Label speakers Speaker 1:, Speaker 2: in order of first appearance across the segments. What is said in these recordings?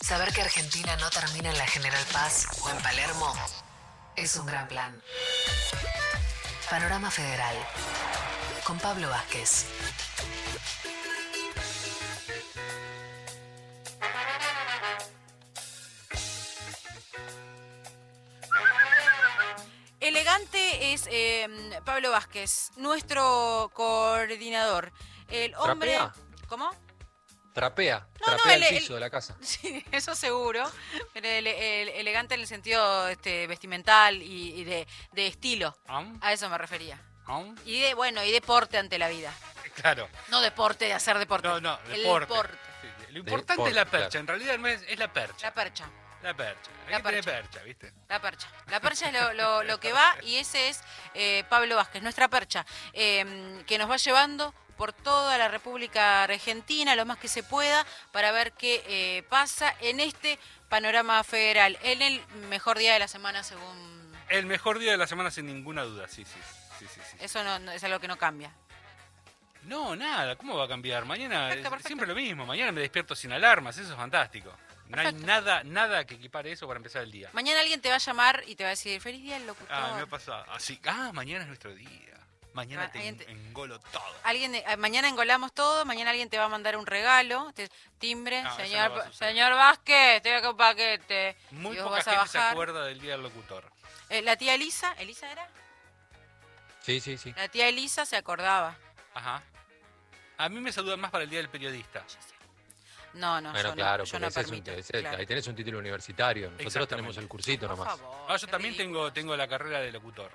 Speaker 1: Saber que Argentina no termina en la General Paz o en Palermo es un gran plan. Panorama Federal con Pablo Vázquez.
Speaker 2: Elegante es Pablo Vázquez, nuestro coordinador. El hombre...
Speaker 3: ¿Trapea?
Speaker 2: ¿Cómo?
Speaker 3: Trapea
Speaker 2: No,
Speaker 3: el piso de la casa.
Speaker 2: Sí, eso seguro. Pero el elegante en el sentido vestimental y de estilo. A eso me refería. Y de porte ante la vida.
Speaker 4: Claro.
Speaker 2: No deporte de hacer deporte.
Speaker 4: No,
Speaker 2: El
Speaker 4: deporte.
Speaker 2: deporte.
Speaker 4: Sí, lo importante es la percha. Claro. En realidad no es la percha.
Speaker 2: La percha.
Speaker 4: La percha.
Speaker 2: La
Speaker 4: Hay que
Speaker 2: percha.
Speaker 4: tener percha, ¿viste?
Speaker 2: La percha. La percha es lo que va, y ese es Pablo Vázquez, nuestra percha, que nos va llevando por toda la República Argentina, lo más que se pueda, para ver qué pasa en este panorama federal, en el mejor día de la semana según...
Speaker 4: El mejor día de la semana sin ninguna duda, sí.
Speaker 2: Eso no es algo que no cambia.
Speaker 4: No, nada, ¿cómo va a cambiar? Mañana
Speaker 2: Perfecto.
Speaker 4: siempre lo mismo, mañana me despierto sin alarmas, eso es fantástico.
Speaker 2: Perfecto.
Speaker 4: No hay nada que equipare eso para empezar el día.
Speaker 2: Mañana alguien te va a llamar y te va a decir, feliz día del locutor.
Speaker 4: Me ha pasado. Así, mañana es nuestro día. Mañana engolo todo.
Speaker 2: Mañana engolamos todo, mañana alguien te va a mandar un regalo, timbre,
Speaker 4: No,
Speaker 2: señor Vázquez, te voy a hacer un paquete.
Speaker 4: Muy
Speaker 2: y vos
Speaker 4: poca
Speaker 2: vas a
Speaker 4: gente se
Speaker 2: bajar.
Speaker 4: acuerda del día del locutor.
Speaker 2: La tía ¿Elisa era?
Speaker 3: Sí.
Speaker 2: La tía Elisa se acordaba.
Speaker 4: Ajá. A mí me saludan más para el día del periodista.
Speaker 2: No,
Speaker 3: Bueno,
Speaker 2: yo
Speaker 3: claro,
Speaker 2: no
Speaker 3: porque
Speaker 2: permito.
Speaker 3: claro. Ahí tenés un título universitario. Nosotros tenemos el cursito
Speaker 2: Por
Speaker 3: nomás.
Speaker 2: favor,
Speaker 4: Yo también tengo la carrera de locutor.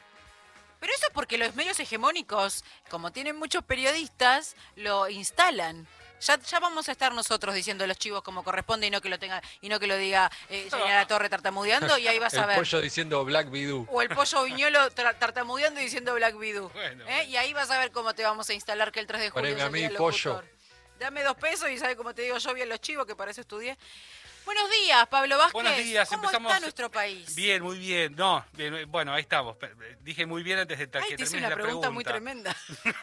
Speaker 2: Pero eso es porque los medios hegemónicos, como tienen muchos periodistas, lo instalan. Ya vamos a estar nosotros diciendo los chivos como corresponde y no que lo diga señora Torre tartamudeando, y ahí vas a ver.
Speaker 3: El pollo diciendo Black Bidú.
Speaker 2: O el pollo viñolo tartamudeando y diciendo Black Bidú.
Speaker 4: Bueno.
Speaker 2: Y ahí vas a ver cómo te vamos a instalar que el 3 de julio
Speaker 3: Poneme
Speaker 2: es
Speaker 3: a
Speaker 2: el
Speaker 3: mí,
Speaker 2: día del
Speaker 3: pollo.
Speaker 2: locutor. Dame 2 pesos y sabe cómo te digo yo bien los chivos, que para eso estudié. Buenos días, Pablo Vázquez.
Speaker 4: Buenos días,
Speaker 2: ¿Cómo
Speaker 4: empezamos.
Speaker 2: está nuestro país?
Speaker 4: Bien, muy bien. No, bien, bueno, ahí estamos. Dije muy bien antes de que
Speaker 2: Te hice
Speaker 4: termine
Speaker 2: una
Speaker 4: la
Speaker 2: pregunta muy tremenda.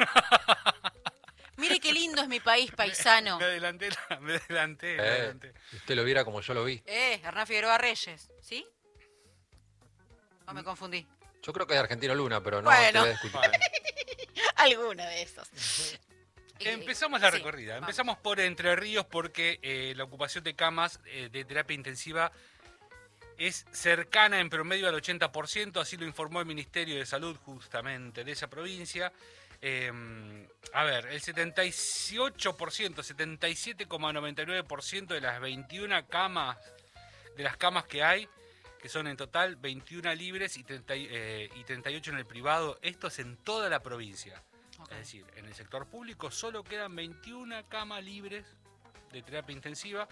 Speaker 2: Mire qué lindo es mi país, paisano.
Speaker 4: Me adelanté.
Speaker 3: Usted lo viera como yo lo vi.
Speaker 2: Hernán Figueroa Reyes, ¿sí? ¿O me confundí?
Speaker 3: Yo creo que es Argentino Luna, pero no
Speaker 2: Bueno.
Speaker 3: te voy a discutir.
Speaker 2: Alguno de esos.
Speaker 4: Empezamos la
Speaker 2: Sí,
Speaker 4: recorrida.
Speaker 2: vamos.
Speaker 4: Empezamos por Entre Ríos porque la ocupación de camas de terapia intensiva es cercana en promedio al 80%, así lo informó el Ministerio de Salud justamente de esa provincia. A ver, el 78%, 77,99% de las 21 camas, de las camas que hay, que son en total 21 libres y 38 en el privado, esto es en toda la provincia.
Speaker 2: Okay.
Speaker 4: Es decir, en el sector público solo quedan 21 camas libres de terapia intensiva.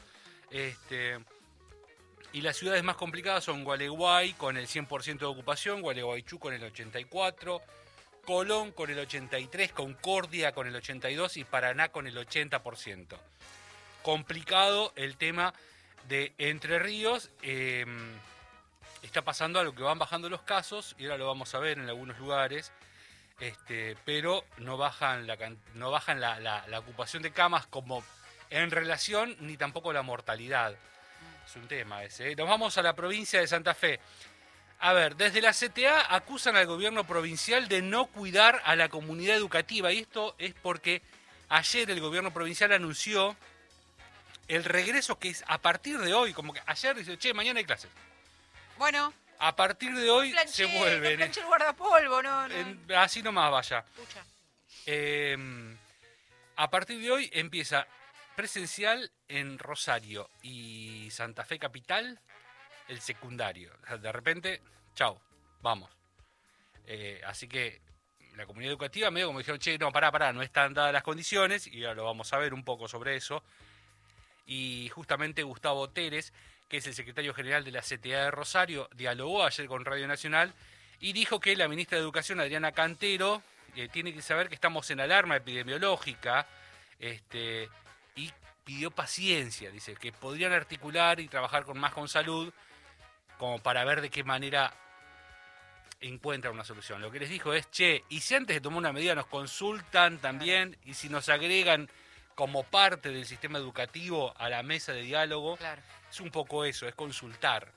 Speaker 4: Y las ciudades más complicadas son Gualeguay con el 100% de ocupación, Gualeguaychú con el 84%, Colón con el 83%, Concordia con el 82% y Paraná con el 80%. Complicado el tema de Entre Ríos. Está pasando algo que van bajando los casos, y ahora lo vamos a ver en algunos lugares. Pero no bajan la ocupación de camas como en relación, ni tampoco la mortalidad. Es un tema ese. Nos vamos a la provincia de Santa Fe. A ver, desde la CTA acusan al gobierno provincial de no cuidar a la comunidad educativa, y esto es porque ayer el gobierno provincial anunció el regreso, que es a partir de hoy, como que ayer dice, che, mañana hay clases.
Speaker 2: Bueno.
Speaker 4: A partir de hoy se vuelven.
Speaker 2: No planché el guardapolvo, no.
Speaker 4: Así nomás vaya.
Speaker 2: Pucha.
Speaker 4: A partir de hoy empieza presencial en Rosario y Santa Fe Capital, el secundario. O sea, de repente, chau, vamos. Así que la comunidad educativa medio como dijeron, che, no, pará, no están dadas las condiciones, y ahora lo vamos a ver un poco sobre eso. Y justamente Gustavo Teres, que es el secretario general de la CTA de Rosario, dialogó ayer con Radio Nacional y dijo que la ministra de Educación, Adriana Cantero, tiene que saber que estamos en alarma epidemiológica, y pidió paciencia. Dice que podrían articular y trabajar con salud, como para ver de qué manera encuentran una solución. Lo que les dijo es, che, y si antes de tomar una medida nos consultan también, y si nos agregan como parte del sistema educativo a la mesa de diálogo,
Speaker 2: Claro.
Speaker 4: Es un poco eso, es consultar.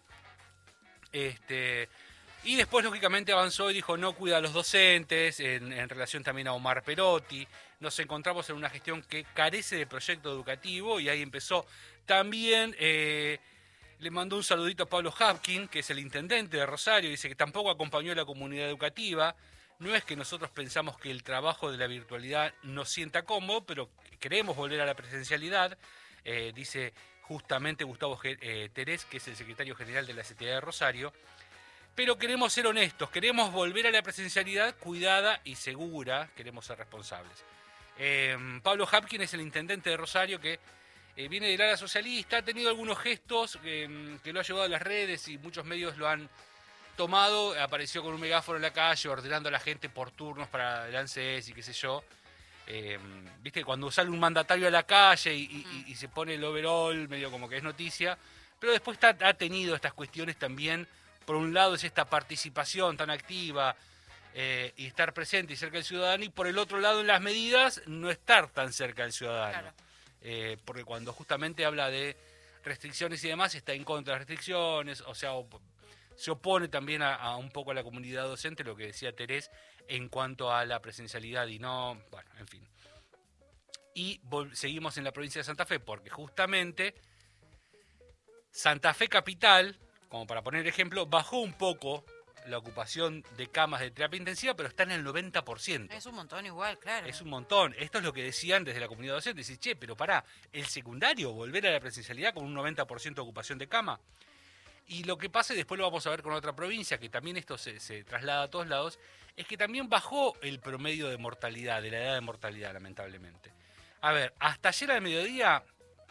Speaker 4: Y después, lógicamente, avanzó y dijo no cuida a los docentes, en relación también a Omar Perotti. Nos encontramos en una gestión que carece de proyecto educativo y ahí empezó. También le mandó un saludito a Pablo Hapkin, que es el intendente de Rosario, dice que tampoco acompañó a la comunidad educativa. No es que nosotros pensamos que el trabajo de la virtualidad nos sienta cómodo, pero queremos volver a la presencialidad, dice justamente Gustavo Terés, que es el secretario general de la CTA de Rosario. Pero queremos ser honestos, queremos volver a la presencialidad cuidada y segura, queremos ser responsables. Pablo Hapkin es el intendente de Rosario que viene del ala socialista, ha tenido algunos gestos que lo ha llevado a las redes y muchos medios lo han tomado, apareció con un megáfono en la calle ordenando a la gente por turnos para el ANSES y qué sé yo. Viste, cuando sale un mandatario a la calle y se pone el overall, medio como que es noticia, pero después ha tenido estas cuestiones también. Por un lado es esta participación tan activa y estar presente y cerca del ciudadano, y por el otro lado en las medidas no estar tan cerca del ciudadano. Claro. Porque cuando justamente habla de restricciones y demás, está en contra de las restricciones, o sea, se opone también a un poco a la comunidad docente, lo que decía Terés, en cuanto a la presencialidad y no, bueno, en fin. Y seguimos en la provincia de Santa Fe, porque justamente Santa Fe Capital, como para poner ejemplo, bajó un poco la ocupación de camas de terapia intensiva, pero está en el 90%.
Speaker 2: Es un montón igual, claro.
Speaker 4: Es un montón. Esto es lo que decían desde la comunidad docente. Dicen, che, pero pará, el secundario, volver a la presencialidad con un 90% de ocupación de cama. Y lo que pasa, y después lo vamos a ver con otra provincia, que también esto se traslada a todos lados, es que también bajó el promedio de mortalidad, de la edad de mortalidad, lamentablemente. A ver, hasta ayer al mediodía,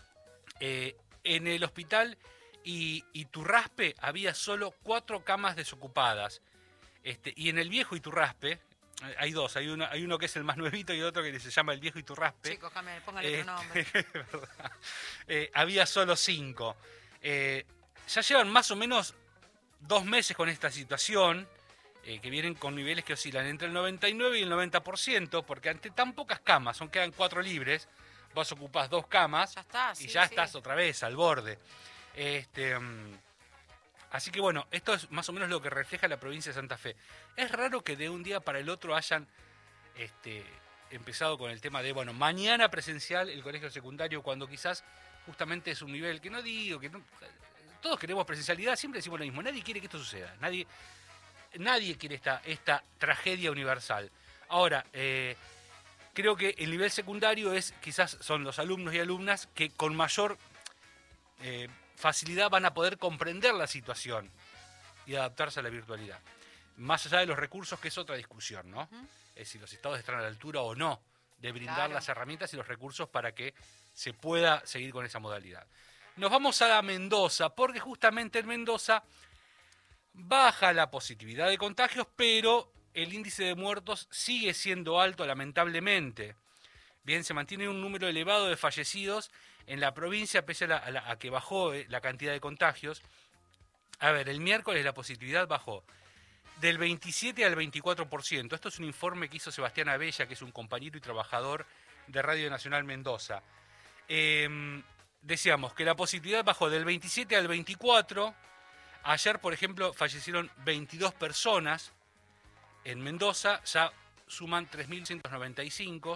Speaker 4: en el hospital Iturraspe había solo 4 camas desocupadas. Y en el viejo Iturraspe, hay dos, hay uno que es el más nuevito y otro que se llama el viejo Iturraspe.
Speaker 2: Chicos, póngale otro nombre.
Speaker 4: Había solo 5. Ya llevan más o menos 2 meses con esta situación, que vienen con niveles que oscilan entre el 99 y el 90%, porque ante tan pocas camas, aunque quedan 4 libres, vos ocupás 2 camas
Speaker 2: ya está,
Speaker 4: y ya estás otra vez al borde. Así que bueno, esto es más o menos lo que refleja la provincia de Santa Fe. Es raro que de un día para el otro hayan empezado con el tema de, bueno, mañana presencial el colegio secundario, cuando quizás justamente es un nivel que no digo, que no, todos queremos presencialidad, siempre decimos lo mismo, nadie quiere que esto suceda, nadie quiere esta tragedia universal. Ahora, creo que el nivel secundario quizás son los alumnos y alumnas que con mayor facilidad van a poder comprender la situación y adaptarse a la virtualidad. Más allá de los recursos, que es otra discusión, ¿no? Es si los estados están a la altura o no de brindar las herramientas y los recursos para que se pueda seguir con esa modalidad. Nos vamos a Mendoza, porque justamente en Mendoza baja la positividad de contagios, pero el índice de muertos sigue siendo alto, lamentablemente. Bien, se mantiene un número elevado de fallecidos en la provincia, pese a que bajó la cantidad de contagios. A ver, el miércoles la positividad bajó del 27 al 24%. Esto es un informe que hizo Sebastián Abella, que es un compañero y trabajador de Radio Nacional Mendoza. Decíamos que la positividad bajó del 27 al 24%. Ayer, por ejemplo, fallecieron 22 personas en Mendoza, ya suman 3.195.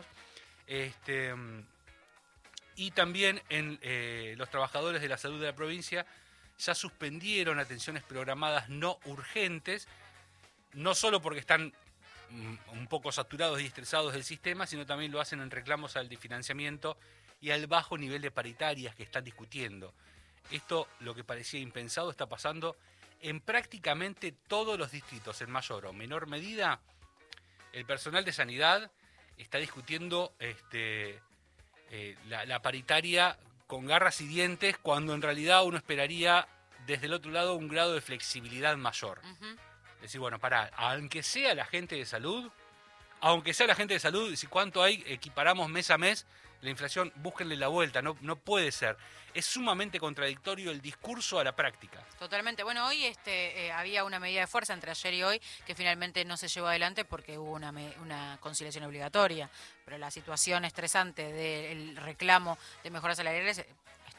Speaker 4: Y también los trabajadores de la salud de la provincia ya suspendieron atenciones programadas no urgentes, no solo porque están un poco saturados y estresados del sistema, sino también lo hacen en reclamos al financiamiento y al bajo nivel de paritarias que están discutiendo. Esto, lo que parecía impensado, está pasando en prácticamente todos los distritos, en mayor o menor medida. El personal de sanidad está discutiendo la paritaria con garras y dientes, cuando en realidad uno esperaría desde el otro lado un grado de flexibilidad mayor. Es decir, bueno, aunque sea la gente de salud, si cuánto hay, equiparamos mes a mes la inflación, búsquenle la vuelta, no puede ser. Es sumamente contradictorio el discurso a la práctica.
Speaker 2: Totalmente. Bueno, hoy había una medida de fuerza entre ayer y hoy que finalmente no se llevó adelante porque hubo una conciliación obligatoria. Pero la situación estresante del reclamo de mejoras salariales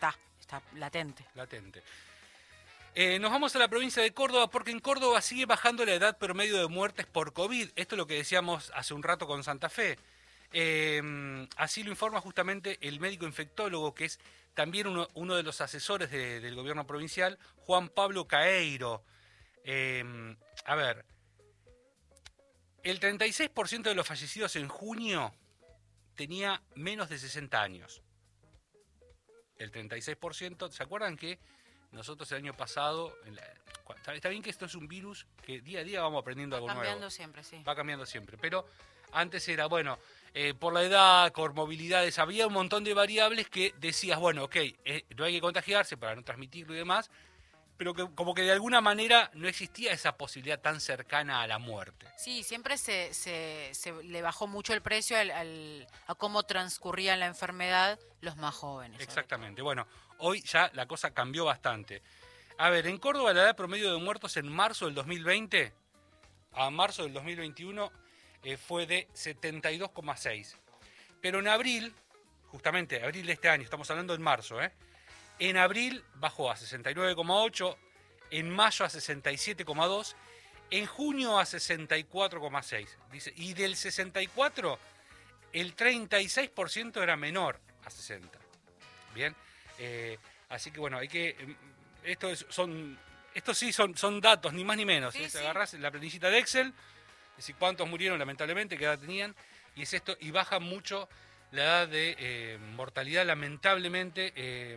Speaker 2: está latente.
Speaker 4: Latente. Nos vamos a la provincia de Córdoba porque en Córdoba sigue bajando la edad promedio de muertes por COVID. Esto es lo que decíamos hace un rato con Santa Fe. Así lo informa justamente el médico infectólogo, que es también uno de los asesores del gobierno provincial, Juan Pablo Caeiro. A ver, el 36% de los fallecidos en junio tenía menos de 60 años. El 36%, ¿se acuerdan que nosotros el año pasado, está bien que esto es un virus que día a día vamos aprendiendo algo nuevo?
Speaker 2: Va cambiando siempre, sí.
Speaker 4: Va cambiando siempre, pero antes era, bueno, por la edad, comorbilidades, había un montón de variables que decías, bueno, ok, no hay que contagiarse para no transmitirlo y demás, pero que como que de alguna manera no existía esa posibilidad tan cercana a la muerte.
Speaker 2: Sí, siempre se le bajó mucho el precio a cómo transcurría la enfermedad los más jóvenes.
Speaker 4: Exactamente. Bueno, hoy ya la cosa cambió bastante. A ver, en Córdoba la edad promedio de muertos en marzo del 2020 a marzo del 2021 fue de 72,6. Pero en abril, justamente abril de este año, estamos hablando en marzo, en abril bajó a 69,8, en mayo a 67,2, en junio a 64,6. Dice, y del 64, el 36% era menor a 60. Bien, así que bueno, hay que estos sí son datos, ni más ni menos.
Speaker 2: Sí, sí.
Speaker 4: Agarrás la planillita de Excel, decir cuántos murieron lamentablemente, qué edad tenían, y es esto, y baja mucho la edad de mortalidad lamentablemente,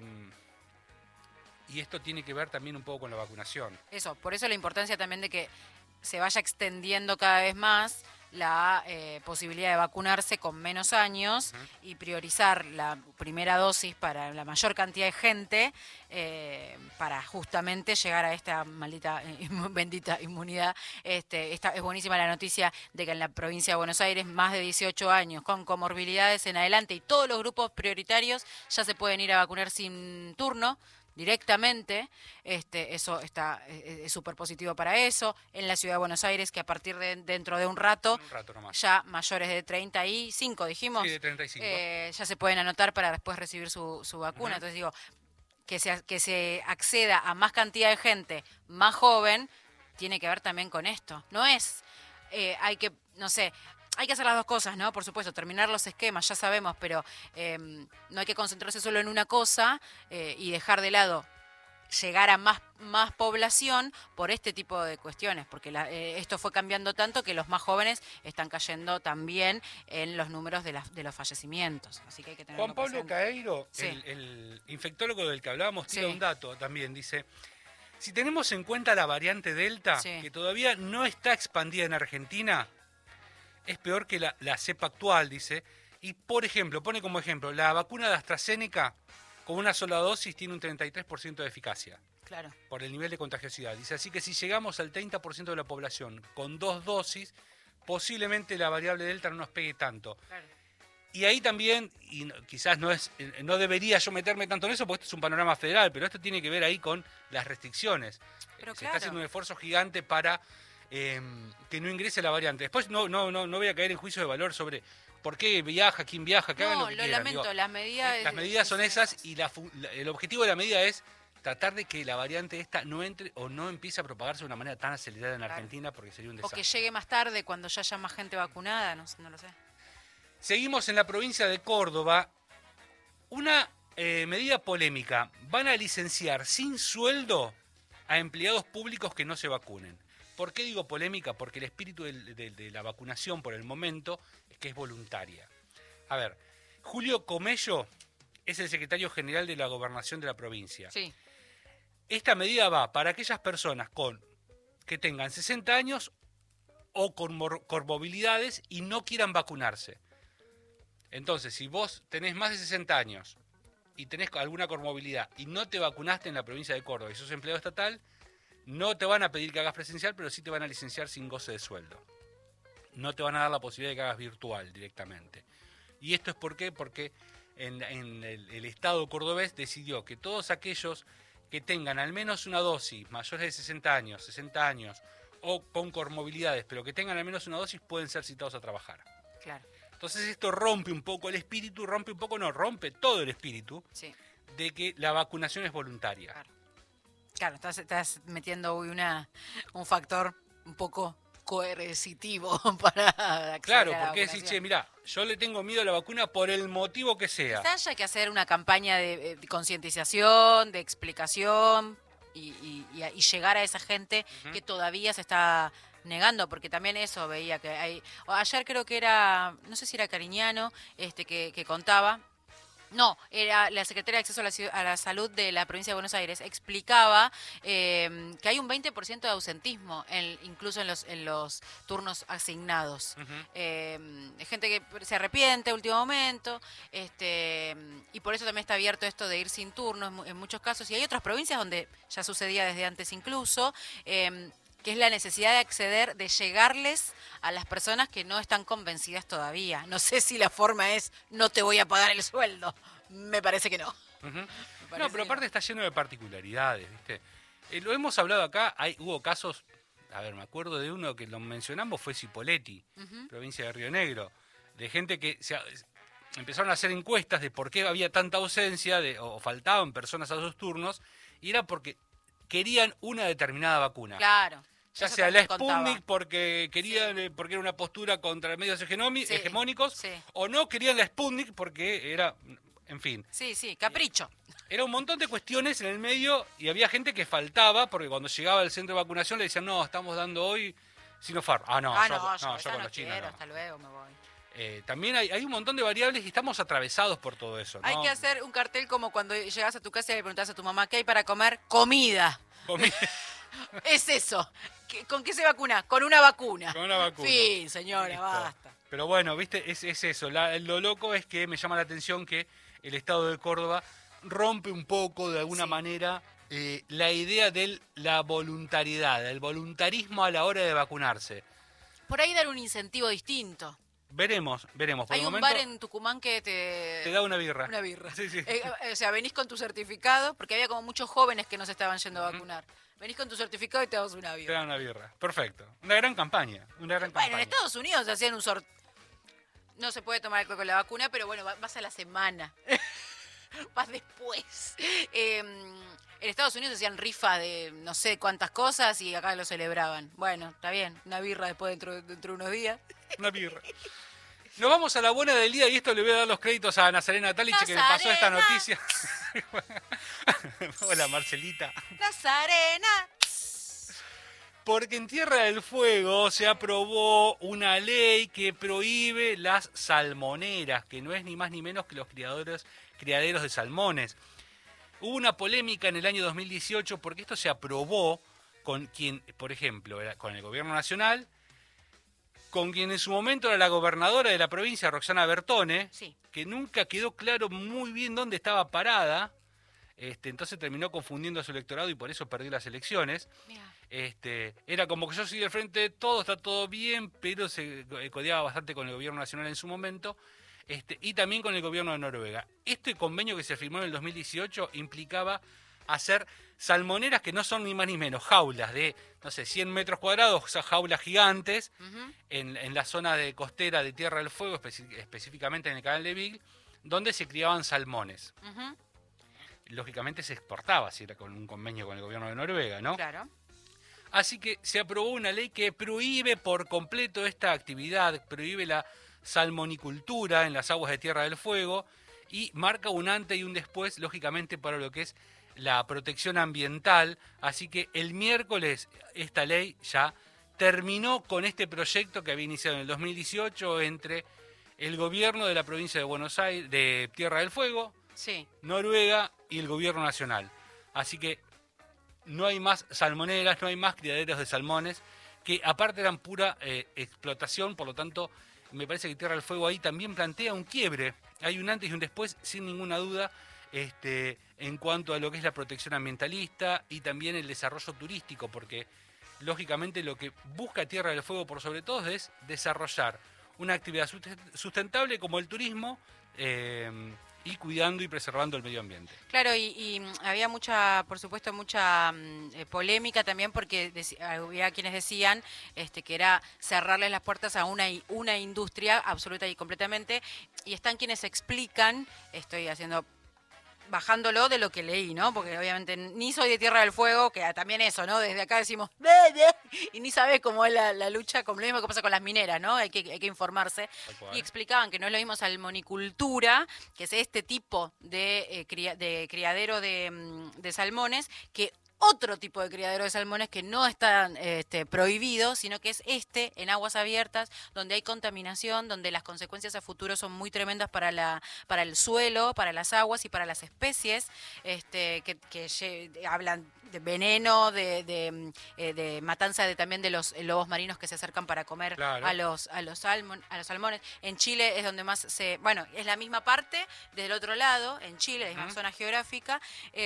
Speaker 4: y esto tiene que ver también un poco con la vacunación.
Speaker 2: Eso, por eso la importancia también de que se vaya extendiendo cada vez más la posibilidad de vacunarse con menos años y priorizar la primera dosis para la mayor cantidad de gente para justamente llegar a esta maldita, bendita inmunidad. Es buenísima la noticia de que en la provincia de Buenos Aires más de 18 años con comorbilidades en adelante y todos los grupos prioritarios ya se pueden ir a vacunar sin turno, directamente, eso es súper positivo para eso. En la ciudad de Buenos Aires, que a partir de dentro de un rato
Speaker 4: nomás.
Speaker 2: ya mayores de 35, dijimos,
Speaker 4: Sí, de 35.
Speaker 2: ya se pueden anotar para después recibir su vacuna. Entonces digo, que se acceda a más cantidad de gente más joven, tiene que ver también con esto. No es, hay que, no sé, hay que hacer las dos cosas, ¿no? Por supuesto, terminar los esquemas, ya sabemos, pero no hay que concentrarse solo en una cosa y dejar de lado llegar a más población por este tipo de cuestiones, porque esto fue cambiando tanto que los más jóvenes están cayendo también en los números de los fallecimientos. Así que hay que tenerlo
Speaker 4: Juan Pablo
Speaker 2: presente.
Speaker 4: Caeiro,
Speaker 2: Sí.
Speaker 4: el infectólogo del que hablábamos, tira
Speaker 2: Sí.
Speaker 4: un dato también, dice, si tenemos en cuenta la variante Delta,
Speaker 2: Sí.
Speaker 4: que todavía no está expandida en Argentina, es peor que la cepa actual, dice. Y, por ejemplo, pone como ejemplo, la vacuna de AstraZeneca con una sola dosis tiene un 33% de eficacia
Speaker 2: Claro.
Speaker 4: por el nivel de contagiosidad. Dice, así que si llegamos al 30% de la población con 2 dosis, posiblemente la variable Delta no nos pegue tanto.
Speaker 2: Claro.
Speaker 4: Y ahí también, quizás no debería yo meterme tanto en eso, porque esto es un panorama federal, pero esto tiene que ver ahí con las restricciones.
Speaker 2: Pero
Speaker 4: Se
Speaker 2: claro.
Speaker 4: está haciendo un esfuerzo gigante para que no ingrese la variante. Después no voy a caer en juicio de valor sobre por qué viaja, quién viaja, que hagan lo
Speaker 2: No,
Speaker 4: que
Speaker 2: lo
Speaker 4: quieran.
Speaker 2: lamento,
Speaker 4: Digo,
Speaker 2: las medidas...
Speaker 4: las medidas son esas y el objetivo de la medida es tratar de que la variante esta no entre o no empiece a propagarse de una manera tan acelerada en
Speaker 2: Claro.
Speaker 4: Argentina, porque sería un
Speaker 2: O
Speaker 4: desastre.
Speaker 2: que llegue más tarde cuando ya haya más gente vacunada, no lo sé.
Speaker 4: Seguimos en la provincia de Córdoba. Una medida polémica. Van a licenciar sin sueldo a empleados públicos que no se vacunen. ¿Por qué digo polémica? Porque el espíritu de la vacunación por el momento es que es voluntaria. A ver, Julio Comello es el secretario general de la Gobernación de la provincia.
Speaker 2: Sí.
Speaker 4: Esta medida va para aquellas personas que tengan 60 años o con comorbilidades y no quieran vacunarse. Entonces, si vos tenés más de 60 años y tenés alguna comorbilidad y no te vacunaste en la provincia de Córdoba y sos empleado estatal, no te van a pedir que hagas presencial, pero sí te van a licenciar sin goce de sueldo. No te van a dar la posibilidad de que hagas virtual directamente. ¿Y esto es por qué? Porque en el Estado cordobés decidió que todos aquellos que tengan al menos una dosis, mayores de 60 años o con comorbilidades, pero que tengan al menos una dosis, pueden ser citados a trabajar.
Speaker 2: Claro.
Speaker 4: Entonces esto rompe un poco el espíritu, rompe todo el espíritu
Speaker 2: Sí.
Speaker 4: de que la vacunación es voluntaria.
Speaker 2: Claro, estás metiendo un factor un poco coercitivo para acceder
Speaker 4: Claro,
Speaker 2: a la
Speaker 4: porque decís,
Speaker 2: vacunación.
Speaker 4: che, mirá, yo le tengo miedo a la vacuna por el motivo que sea.
Speaker 2: Quizás haya que hacer una campaña de concientización, de explicación y llegar a esa gente que todavía se está negando, porque también eso veía que hay... Ayer creo que era, no sé si era Cariñano, que contaba... No, era la Secretaria de Acceso a la Salud de la Provincia de Buenos Aires, explicaba que hay un 20% de ausentismo, incluso en los turnos asignados. Gente que se arrepiente a último momento, y por eso también está abierto esto de ir sin turnos en muchos casos. Y hay otras provincias donde ya sucedía desde antes incluso, que es la necesidad de acceder, de llegarles a las personas que no están convencidas todavía. No sé si la forma es, no te voy a pagar el sueldo. Me parece que no.
Speaker 4: No, pero aparte está lleno de particularidades, ¿viste? Lo hemos hablado acá, hubo casos, a ver, me acuerdo de uno que lo mencionamos, fue Cipolletti, provincia de Río Negro, de gente que empezaron a hacer encuestas de por qué había tanta ausencia o faltaban personas a sus turnos, y era porque querían una determinada vacuna.
Speaker 2: Claro.
Speaker 4: Ya
Speaker 2: eso
Speaker 4: sea la
Speaker 2: también contaba.
Speaker 4: Sputnik porque querían, porque era una postura contra medios hegemónicos,
Speaker 2: sí.
Speaker 4: o no querían la Sputnik porque era, en fin.
Speaker 2: Sí, capricho.
Speaker 4: Era un montón de cuestiones en el medio y había gente que faltaba porque cuando llegaba al centro de vacunación le decían, no, estamos dando hoy Sinopharm.
Speaker 2: yo
Speaker 4: Con los chinos
Speaker 2: quiero,
Speaker 4: no.
Speaker 2: hasta luego me voy.
Speaker 4: También hay un montón de variables y estamos atravesados por todo eso, ¿no?
Speaker 2: Hay que hacer un cartel como cuando llegas a tu casa y le preguntas a tu mamá, ¿qué hay para comer? Comida. Es eso. ¿Con qué se vacuna? Con una vacuna.
Speaker 4: Con una vacuna.
Speaker 2: Fin, señora,
Speaker 4: Listo.
Speaker 2: basta.
Speaker 4: Pero bueno, viste, es eso. Lo loco es que me llama la atención que el Estado de Córdoba rompe un poco, de alguna manera, la idea de la voluntariedad, el voluntarismo a la hora de vacunarse.
Speaker 2: Por ahí dar un incentivo distinto.
Speaker 4: Veremos. Por
Speaker 2: Hay
Speaker 4: el
Speaker 2: un
Speaker 4: momento,
Speaker 2: bar en Tucumán que
Speaker 4: te da una birra.
Speaker 2: Una birra.
Speaker 4: Sí.
Speaker 2: O sea, venís con tu certificado, porque había como muchos jóvenes que no se estaban yendo a vacunar. Venís con tu certificado y te damos una
Speaker 4: Te
Speaker 2: birra.
Speaker 4: da una birra. Perfecto. Una gran campaña.
Speaker 2: Bueno, en Estados Unidos hacían un sorteo. No se puede tomar alcohol con la vacuna, pero bueno, vas a la semana. Vas después. En Estados Unidos hacían rifa de no sé cuántas cosas y acá lo celebraban. Bueno, está bien, una birra después dentro de unos días.
Speaker 4: Una birra. Nos vamos a la buena del día y esto le voy a dar los créditos a Nazarena Taliche que me pasó esta noticia. Hola, Marcelita.
Speaker 2: Nazarena.
Speaker 4: Porque en Tierra del Fuego se aprobó una ley que prohíbe las salmoneras, que no es ni más ni menos que los criaderos de salmones. Hubo una polémica en el año 2018 porque esto se aprobó con quien, por ejemplo, con el gobierno nacional, con quien en su momento era la gobernadora de la provincia, Roxana Bertone,
Speaker 2: Sí.
Speaker 4: que nunca quedó claro muy bien dónde estaba parada. Entonces terminó confundiendo a su electorado y por eso perdió las elecciones.
Speaker 2: Mirá.
Speaker 4: Era como que yo soy del frente de todo, está todo bien, pero se codeaba bastante con el gobierno nacional en su momento, y también con el gobierno de Noruega. Este convenio que se firmó en el 2018 implicaba hacer salmoneras que no son ni más ni menos jaulas de, no sé, 100 metros cuadrados, o sea, jaulas gigantes, en la zona de costera de Tierra del Fuego, específicamente en el canal de Beagle, donde se criaban salmones. Lógicamente se exportaba, si era con un convenio con el gobierno de Noruega, ¿no?
Speaker 2: Claro.
Speaker 4: Así que se aprobó una ley que prohíbe por completo esta actividad, prohíbe la salmonicultura en las aguas de Tierra del Fuego y marca un antes y un después, lógicamente, para lo que es la protección ambiental. Así que el miércoles esta ley ya terminó con este proyecto que había iniciado en el 2018 entre el gobierno de la provincia de Buenos Aires, de Tierra del Fuego,
Speaker 2: Sí.
Speaker 4: Noruega y el gobierno nacional. Así que no hay más salmoneras, no hay más criaderos de salmones, que aparte eran pura explotación, por lo tanto, me parece que Tierra del Fuego ahí también plantea un quiebre. Hay un antes y un después, sin ninguna duda, en cuanto a lo que es la protección ambientalista y también el desarrollo turístico, porque lógicamente lo que busca Tierra del Fuego por sobre todo es desarrollar una actividad sustentable como el turismo, y cuidando y preservando el medio ambiente.
Speaker 2: Claro, y había mucha, por supuesto, mucha polémica también porque había quienes decían que era cerrarles las puertas a una industria absoluta y completamente, y están quienes explican, estoy haciendo bajándolo de lo que leí, ¿no? Porque obviamente ni soy de Tierra del Fuego, que también eso, ¿no? Desde acá decimos, y ni sabes cómo es la lucha, como lo mismo que pasa con las mineras, ¿no? Hay que informarse. Y explicaban que no es lo mismo salmonicultura, que es este tipo de criadero de salmones, que otro tipo de criadero de salmones que no está prohibido, sino que es en aguas abiertas, donde hay contaminación, donde las consecuencias a futuro son muy tremendas para el suelo, para las aguas y para las especies, que hablan de veneno, de matanza también de los lobos marinos que se acercan para comer
Speaker 4: Claro.
Speaker 2: a los salmones. En Chile es donde más es la misma parte, del otro lado, en Chile, la misma zona geográfica.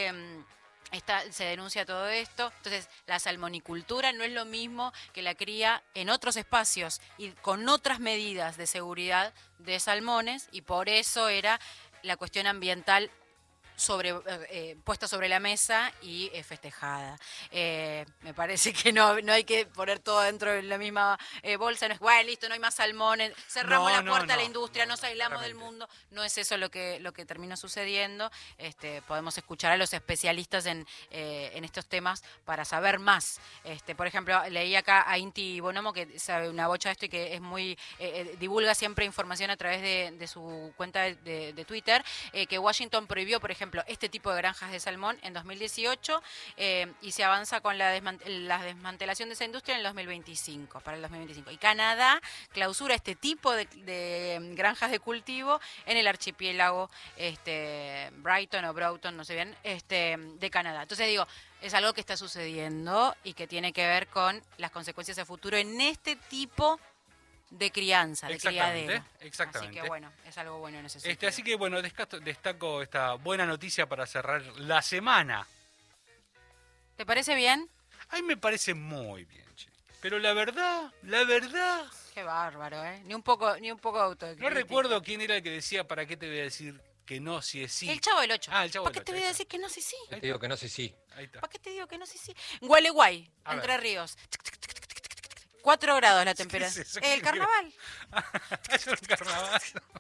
Speaker 2: Se denuncia todo esto. Entonces, la salmonicultura no es lo mismo que la cría en otros espacios y con otras medidas de seguridad de salmones, y por eso era la cuestión ambiental puesta sobre la mesa y festejada. Me parece que no hay que poner todo dentro de la misma bolsa. No es, bueno, listo, no hay más salmones, cerramos la puerta a la industria, nos aislamos del mundo. No es eso lo que terminó sucediendo. Podemos escuchar a los especialistas en estos temas para saber más. Por ejemplo, leí acá a Inti Bonomo, que sabe una bocha de esto y que es muy divulga siempre información a través de su cuenta de Twitter, que Washington prohibió, por ejemplo, este tipo de granjas de salmón en 2018 y se avanza con la desmantelación de esa industria en el 2025, para el 2025. Y Canadá clausura este tipo de granjas de cultivo en el archipiélago Brighton o Broughton, no sé bien, de Canadá. Entonces digo, es algo que está sucediendo y que tiene que ver con las consecuencias a futuro en este tipo de crianza, de criadero.
Speaker 4: Exactamente.
Speaker 2: Así que bueno, es algo bueno en ese sentido.
Speaker 4: Así que bueno, destaco esta buena noticia para cerrar la semana.
Speaker 2: ¿Te parece bien?
Speaker 4: A mí me parece muy bien, che. Pero la verdad,
Speaker 2: Qué bárbaro, ¿eh? Ni un poco de autocrítica.
Speaker 4: no recuerdo quién era el que decía, ¿para qué te voy a decir que no si es sí?
Speaker 2: El Chavo del 8.
Speaker 4: Ah, el Chavo
Speaker 2: ¿Para
Speaker 4: del
Speaker 2: qué te
Speaker 4: Ocho,
Speaker 2: voy a
Speaker 4: ahí
Speaker 2: decir que no sí sí?
Speaker 3: Te digo que no sé si.
Speaker 4: Ahí está.
Speaker 2: ¿Para qué te digo que no sí sí? Gualeguay,
Speaker 4: A
Speaker 2: Entre
Speaker 4: ver.
Speaker 2: Ríos. 4 grados la temperatura.
Speaker 4: es eso?
Speaker 2: El carnaval.
Speaker 4: Es un carnaval.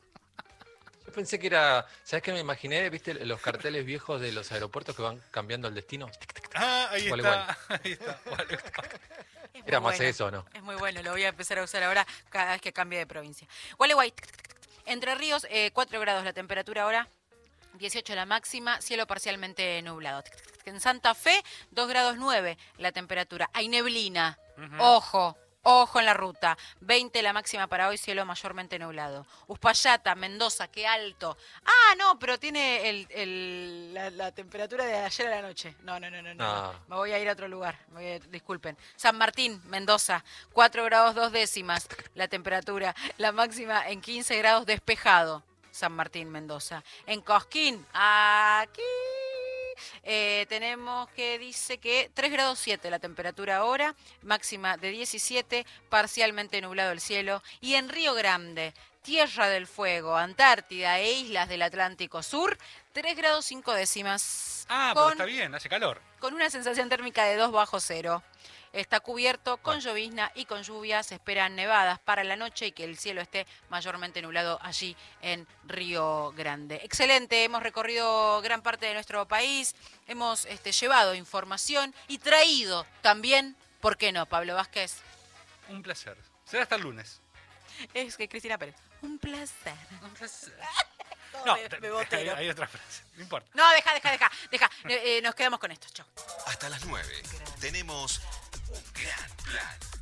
Speaker 3: Yo pensé que era, ¿sabes qué me imaginé? ¿Viste los carteles viejos de los aeropuertos que van cambiando el destino?
Speaker 4: Ah, ahí
Speaker 3: Igual,
Speaker 4: está. Ahí está.
Speaker 2: Es muy
Speaker 3: Era más
Speaker 2: bueno.
Speaker 3: eso, ¿no?
Speaker 2: Es muy bueno, lo voy a empezar a usar ahora cada vez que cambie de provincia. Gualeguay, Entre Ríos, 4 grados la temperatura ahora, 18 la máxima, cielo parcialmente nublado. En Santa Fe, 2 grados 9 la temperatura. Hay neblina, ojo en la ruta. 20 la máxima para hoy, cielo mayormente nublado. Uspallata, Mendoza, qué alto. Ah, no, pero tiene la temperatura de ayer a la noche. No. Me voy a ir a otro lugar, disculpen. San Martín, Mendoza, 4 grados 2 décimas la temperatura. La máxima en 15 grados despejado. San Martín, Mendoza. En Cosquín, aquí tenemos que dice que 3 grados 7 la temperatura ahora, máxima de 17, parcialmente nublado el cielo. Y en Río Grande, Tierra del Fuego, Antártida e islas del Atlántico Sur, 3 grados 5 décimas.
Speaker 4: Ah, pero está bien, hace calor.
Speaker 2: Con una sensación térmica de 2 bajo cero. Está cubierto con llovizna y con lluvia. Se esperan nevadas para la noche y que el cielo esté mayormente nublado allí en Río Grande. Excelente, hemos recorrido gran parte de nuestro país, hemos llevado información y traído también, ¿por qué no, Pablo Vázquez?
Speaker 4: Un placer. Será hasta el lunes.
Speaker 2: Es que Cristina Pérez. Un placer.
Speaker 4: Un placer.
Speaker 2: No,
Speaker 4: No,
Speaker 2: me botero.
Speaker 4: hay otra frase. No importa.
Speaker 2: No, deja. Nos quedamos con esto. Chau.
Speaker 5: Hasta las 9 tenemos un gran plan.